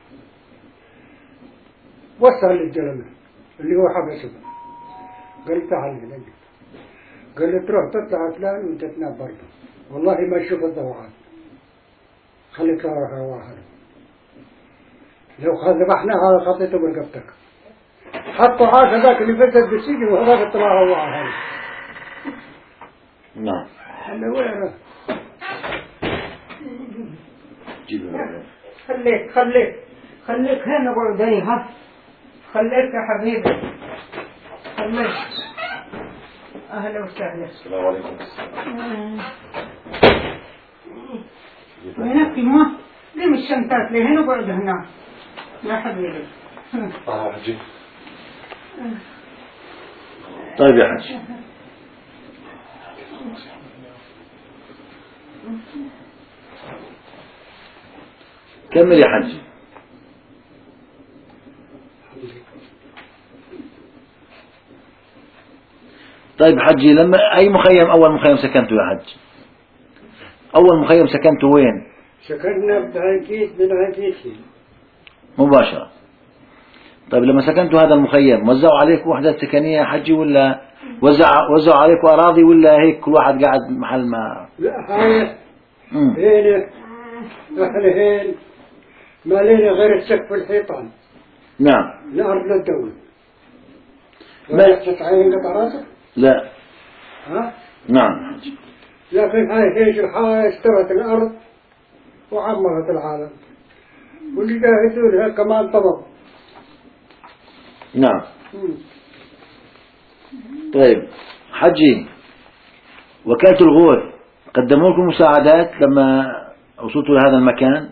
وصل للجلمة اللي هو حبسه قال تعال هنا قال له تروح تطلع فلان وانت تنام برضه والله ما تشوف الضوءات خليك تروح واحد لو ذبحنا هذا خطيته برقبتك حطوا عاش هذاك اللي فسد بالسجن وهذاك طلع هو هذا نعم أنا وين خليك هنا بعدي ها خليك يا حبيبي خليك أهلا وسهلا السلام عليكم هناك ما لم الشنطات لهنا وقعد هناك يا حبيبي. حجي. طيب يا حج، كمل يا حج. طيب حجي، لما أي مخيم أول مخيم سكنته يا حج؟ أول مخيم سكنته وين؟ سكننا بعكيت من عكيتي مباشرة. طيب لما سكنتوا هذا المخيم وزعوا عليكم وحدات سكنية يا حجي، ولا وزعوا عليكم أراضي، ولا هيك كل واحد قاعد محل ما؟ لا هاي هنا احنا هين ما لنا غير السقف الحيطان. نعم. الأرض للدولة. ما تتعين قطراتك؟ لا. ها؟ نعم حجي. لكن هاي ايش الحاجة استوت الأرض وعمرت العالم واللي جاهزونها كمان طبق. نعم. طيب حجي، وكالة الغوث قدموا لكم مساعدات لما وصلتوا لهذا المكان؟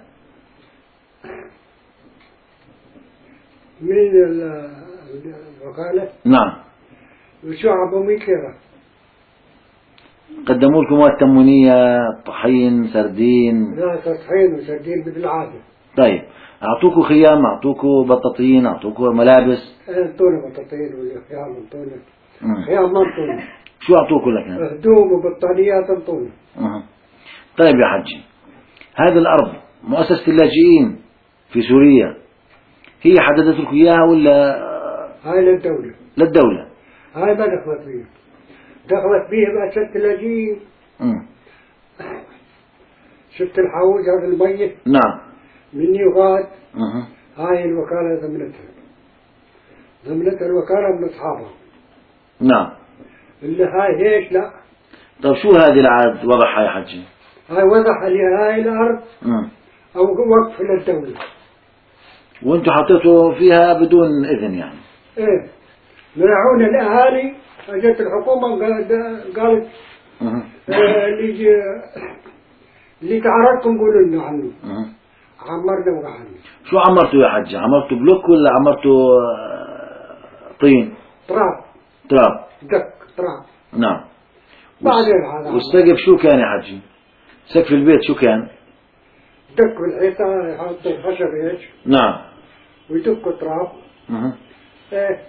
من الوكالة؟ نعم. وشعب 100 ليرة. قدموا لكم مواد تموينية، طحين، سردين؟ لا طحين وسردين بالعادة. طيب أعطوكوا خيام، أعطوكوا بطاطين، أعطوكوا ملابس؟ انطونا بطاطين ولا خيام انطونا. خيام ما انطونا. شو أعطوكوا لك؟ هدوم وبطانيات انطونا. طيب يا حجي، هذه الأرض مؤسسة اللاجئين في سوريا هي حددت لكم إياها ولا؟ هاي للدولة. للدولة. هاي ما دخلت فيها. دخلت فيها مؤسسة اللاجئين. شفت الحوض هذا الميت؟ نعم. مني وغاد. هاي الوكالة ضمنتها الوكالة من أصحابها. نعم. اللي هاي هيش لا. طيب شو هذه العاد وضعها يا حجي؟ هاي وضعها لهاي الأرض أو وقف للدولة. وانتم حطيتوا فيها بدون إذن يعني؟ إيه منعونا الأهالي. أجت الحكومة قالت اللي تعرضكم قولوا لنا عنه. عمرنا وقعنا. شو عمرتوا يا حجي؟ عمرتوا بلوك ولا عمرتوا طين؟ تراب. تراب. دك تراب. نعم. بعدين هذا. والسقف شو كان يا حجي؟ سقف البيت شو كان؟ دك بالحيطة يحطوا خشب هيك. نعم. ويدكوا تراب. إيه.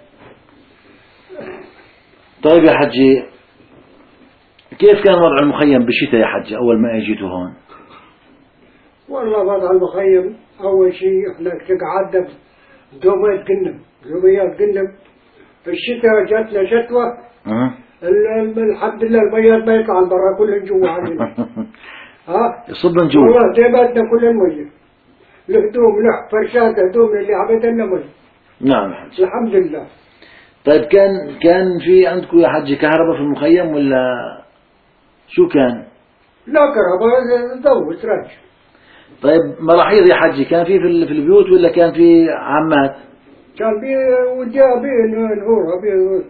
طيب يا حجي، كيف كان وضع المخيم بالشتاء يا حجي أول ما اجيتوا هون؟ والله وضع المخيم أول شيء إحنا قعدنا دومات قنم يوميات قنم. في الشتاء جاتنا شتوة. الحمد لله المياه ما يطلع برا كلهم جوا عندنا. ها؟ يصب من جوا. والله جيباتنا كل المية. الهدوم فرشات هدوم اللي عبدنا مي. نعم. الحمد لله. طيب كان في عندكم يا حجي كهرباء في المخيم ولا شو كان؟ لا كهرباء ضوء تراج. طيب مراحيض يا حجي كان في البيوت ولا كان في عامات؟ كان في وجابين نورها في.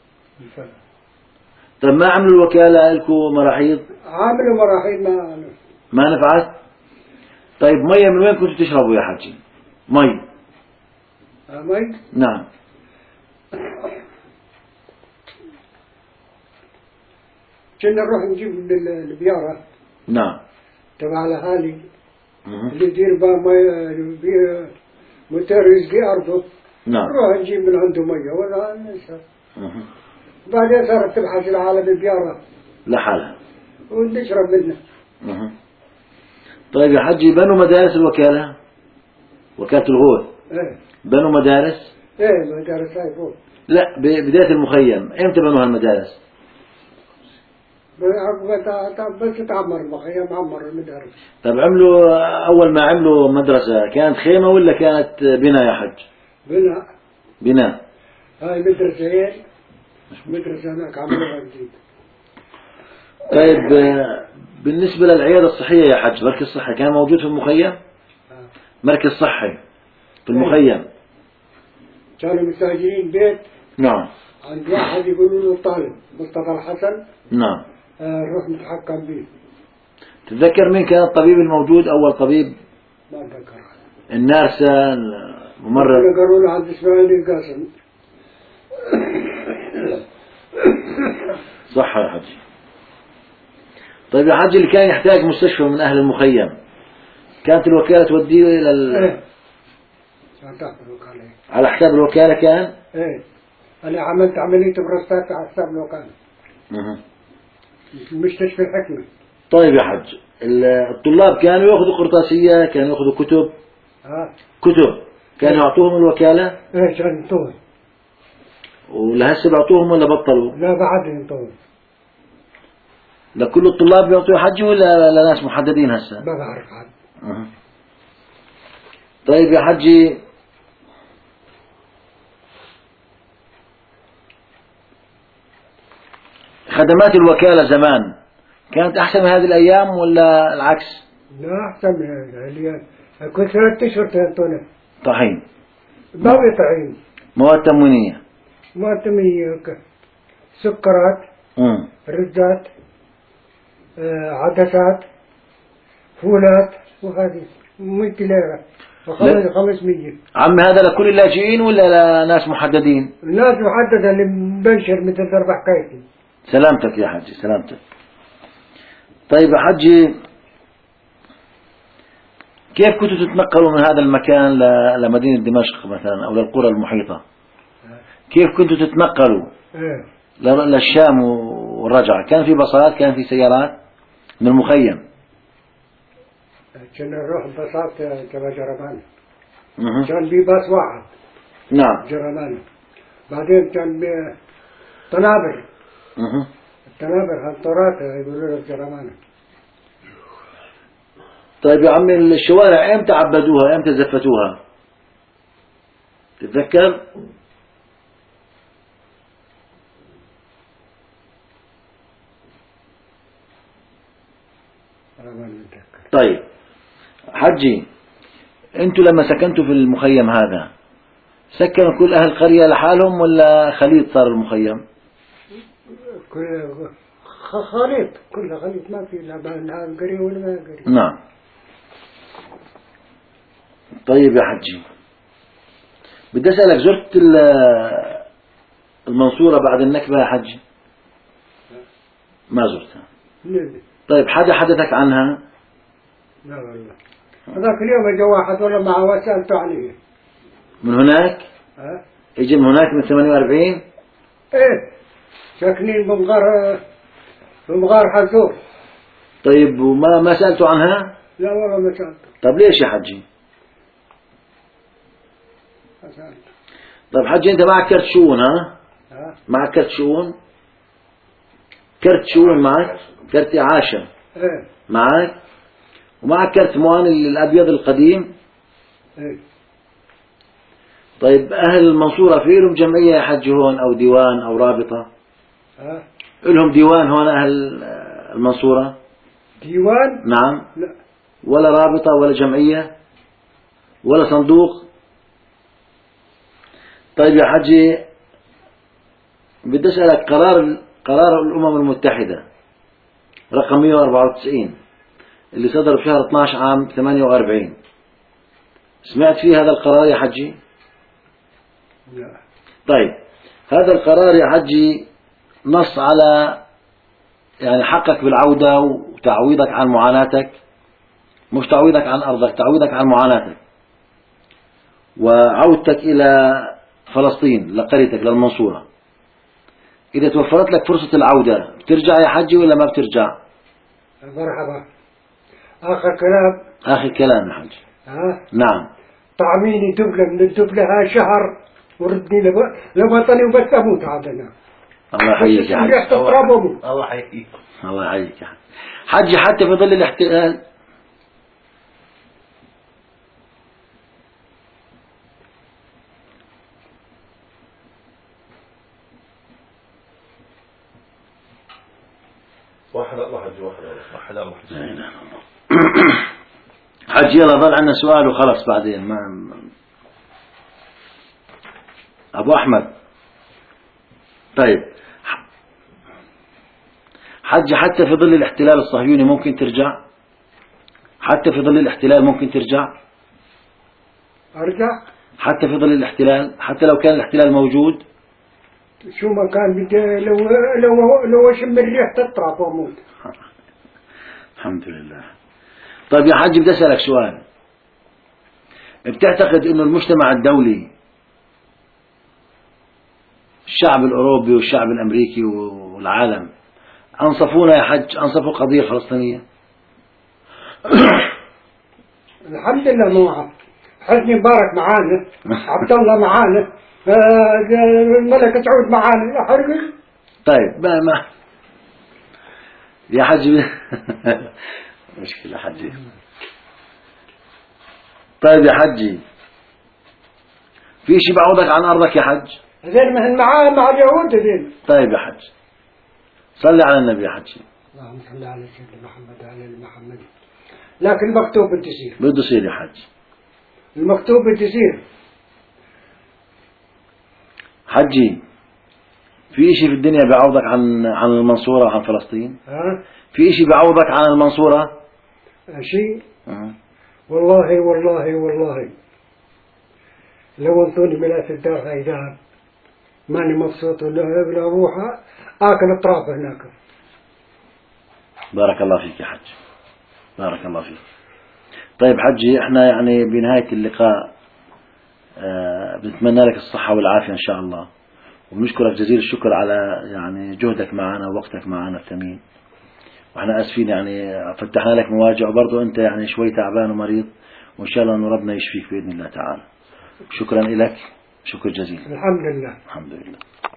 طيب ما عملوا الوكالة لكم مراحيض؟ عاملوا مراحيض ما نفعت؟ طيب مية من وين كنتوا تشربوا يا حجي؟ مي. مي؟ نعم. كنا نروح نجيب البيارة. نعم. تبع الأهالي اللي يدير بها متر يسقي أرضه. نعم. نروح نجيب من عنده مية ولا نشرب. بعدين صارت تبحث العالم البيارة لحالها ونشرب منه. طيب يا حجي، بنوا مدارس الوكالة؟ وكالة الغوث. ايه. بنوا مدارس؟ ايه مدارس هاي فوق. لا بداية المخيم امتى بنوا هالمدارس؟ بس تعمر المخيم عمر المدارس. طيب عملوا أول ما عملوا مدرسة كانت خيمة ولا كانت بناء يا حج؟ بناء. بناء. هاي مدرسة هيك. مدرسة هناك عملوها جديد. طيب بالنسبة للعيادة الصحية يا حج، مركز صحي كان موجود في المخيم؟ مركز صحي في المخيم. كانوا مساجين بيت. نعم. عند واحد يقولوا له طالب مصطفى الحسن. نعم. نروح نتحكم به. تتذكر مين كان الطبيب الموجود أول طبيب؟ ما أتذكر. النارسة، الممرض؟ قالوا له عبد إسماعيل القاسم. صح يا حجي. طيب يا حجي، اللي كان يحتاج مستشفى من أهل المخيم كانت الوكالة توديه إلى إيه. على حساب الوكالة كان؟ إيه. أنا عملت عملية بروستات على حساب الوكالة. مستشفى الحكمة. طيب يا حج، الطلاب كانوا يأخذوا قرطاسية، كانوا يأخذوا كتب؟ كتب كانوا يعطوهم الوكالة؟ إيه كان ينطون. ولهسه بعطوهم ولا بطلوا؟ لا بعد ينطون. لكل الطلاب بيعطوا حجي ولا لناس محددين هسه؟ ما بعرف عاد. طيب يا حجي، خدمات الوكالة زمان كانت أحسن من هذه الأيام ولا العكس؟ لا أحسن من هذه. كل 3 أشهر تنطونه. طحين؟ ما بيطعين. مواد تموينية؟ مواد تموينية، سكرات، رزات، عدسات، فولات، وهذه 100 ليرة و500. عم هذا لكل اللاجئين ولا لناس محددين؟ الناس محددة اللي مبشر مثل ضرب حكايتي. سلامتك يا حجي، سلامتك. طيب يا حجي، كيف كنتوا تتنقلوا من هذا المكان لمدينة دمشق مثلا أو للقرى المحيطة؟ كيف كنتوا تتنقلوا للشام والرجعة؟ كان في باصات، كان في سيارات من المخيم؟ كنا نروح بباصات تبع جرمان. كان في باص واحد. نعم. جرمان. بعدين كان طنابر. الطنابر هالطرات يقولوا له جرمان. طيب يا عمي، الشوارع امتى عبدوها؟ امتى زفتوها؟ تتذكر؟ طيب حجي، انتوا لما سكنتوا في المخيم هذا سكنوا كل اهل القرية لحالهم ولا خليط صار المخيم؟ خليط، كله خليط، ما في لا قرية ولا ما قرية. نعم. طيب يا حجي، بدي اسألك، زرت المنصورة بعد النكبة يا حجي؟ ما زرتها. طيب حدا حدثك عنها؟ لا والله. هذاك اليوم اجى واحد والله معه سألته عليه. من هناك؟ اجى من هناك من 48؟ ايه ساكنين بمغار حزور. طيب وما سألته عنها؟ لا والله ما سألته. طب ليش يا حجي؟ ما سألته. طيب حجي، انت معك كرت شؤون؟ معك كرت شؤون؟ كرت شؤون معك؟ كرت إعاشة معك؟ ومعك كرت موان الأبيض القديم؟ طيب أهل المنصورة في لهم جمعية يا حج هون أو ديوان أو رابطة؟ لهم ديوان هون أهل المنصورة؟ ديوان؟ نعم. لا. ولا رابطة ولا جمعية ولا صندوق؟ طيب يا حجي، بدي أسألك، قرار الأمم المتحدة رقم 194 اللي صدر في شهر 12 عام 48، سمعت فيه هذا القرار يا حجي؟ لا. طيب هذا القرار يا حجي نص على يعني حقك بالعودة وتعويضك عن معاناتك، مش تعويضك عن أرضك، تعويضك عن معاناتك وعودتك إلى فلسطين لقريتك للمنصورة. إذا توفرت لك فرصة العودة بترجع يا حجي ولا ما بترجع؟ مرحبا. آخر كلام. آخر كلام يا حجي. نعم. طعميني دبلة من الدبلة ها شهر وردني لوطني وبس أموت عادنا. الله يحييك يا حجي. الله يحييك. الله يحييك يا حجي. حتى في ظل الاحتلال حجي يلا ظل عندنا سؤال وخلص بعدين ما أبو أحمد. طيب حجي، حتى في ظل الاحتلال الصهيوني ممكن ترجع؟ حتى في ظل الاحتلال ممكن ترجع؟ أرجع حتى في ظل الاحتلال، حتى لو كان الاحتلال موجود؟ شو ما كان بدي لو أشم الريح تطرف وأموت. الحمد لله. طيب يا حاج بدي أسألك سؤال، بتعتقد إنه المجتمع الدولي، الشعب الأوروبي والشعب الأمريكي والعالم أنصفونا يا حج، أنصفوا القضية الفلسطينية؟ الحمد لله معه حسني مبارك معانا، عبد الله معانا، الملكة سعود معانا، لا حرق. طيب ما يا حج مشكلة حجي. طيب يا حجي، في شيء بعوضك عن أرضك يا حج؟ هذين مهن معاه مع اليهود هذين. طيب يا حج، صلي على النبي يا حجي. اللهم صل على سيدنا محمد وعلى ال محمد. لكن المكتوب بده يصير. بده يصير يا حج. المكتوب بده يصير. حجي، في شيء في الدنيا بيعوضك عن المنصورة وعن فلسطين؟ ها؟ في شيء بيعوضك عن المنصورة؟ شيء؟ والله والله والله لو انطوني ملاك الدار هاي ذهب ماني مبسوط ولا اروح اكل اطراف هناك. بارك الله فيك يا حج، بارك الله فيك. طيب حجي، احنا يعني بنهاية اللقاء بنتمنى لك الصحة والعافية ان شاء الله، وبنشكرك جزيل الشكر على يعني جهدك معنا ووقتك معنا الثمين، واحنا اسفين يعني فتحنا لك مواجع، وبرضه انت يعني شوي تعبان ومريض، وان شاء الله انه ربنا يشفيك باذن الله تعالى. شكرا لك، شكر جزيل. الحمد لله. الحمد لله.